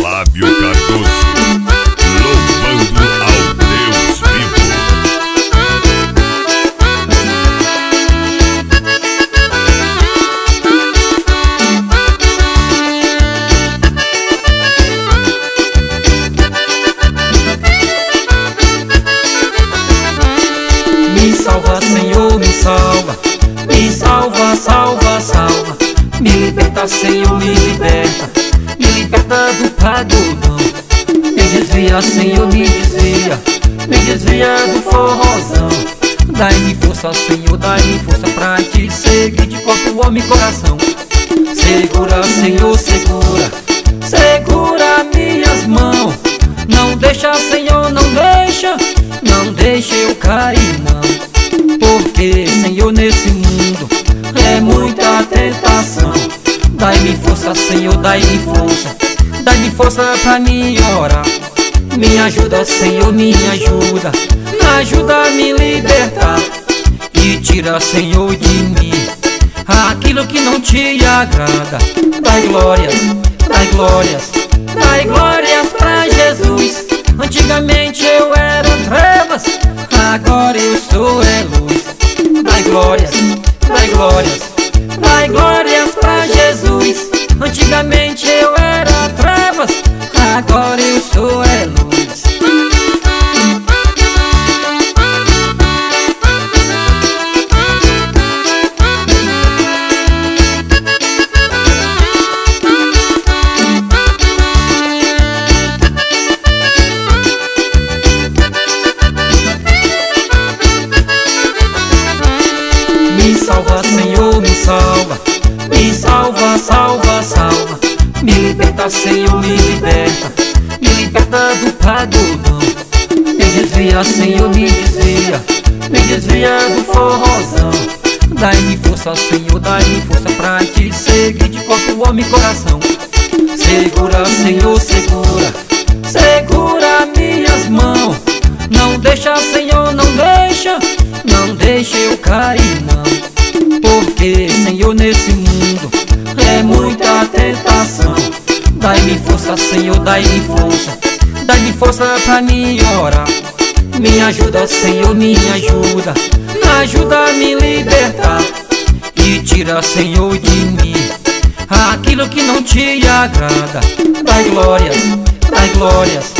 Flávio Cardoso, louvando ao Deus vivo. Me salva, Senhor, me salva. Me salva, salva, salva. Me liberta, Senhor, me liberta. Me liberta do pagodão. Me desvia, Senhor, me desvia. Me desvia do forrozão. Dai-me força, Senhor, dai-me força pra te seguir de corpo, alma e coração. Segura, Senhor, segura. Segura minhas mãos. Não deixa, Senhor, não deixa. Não deixa eu cair, não. Porque, Senhor, nesse mundo é muita tentação. Dai-me força, Senhor, dai-me força. Dai-me força pra me orar. Me ajuda, Senhor, me ajuda. Ajuda a me libertar. E tira, Senhor, de mim aquilo que não te agrada. Dai glórias, dai glórias. Dai glórias pra Jesus. Antigamente eu era trevas, agora eu sou luz. Dai glórias, dai glórias. Dai glórias pra Jesus. Antigamente eu era trevas, agora eu sou luz. Me salva, Senhor, me salva. Me salva, salva, salva. Me liberta, Senhor, me liberta. Me liberta do pagodão. Me desvia, Senhor, me desvia. Me desvia do forrozão. Dai-me força, Senhor, dai-me força pra te seguir de corpo, alma e coração. Segura, Senhor, segura. Segura minhas mãos. Não deixa, Senhor, não deixa. Não deixa eu cair, não. Porque, Senhor, nesse mundo é muita tentação. Dai-me força, Senhor, dai-me força. Dai-me força pra me orar. Me ajuda, Senhor, me ajuda. Ajuda a me libertar. E tira, Senhor, de mim aquilo que não te agrada. Dai glórias, dai glórias.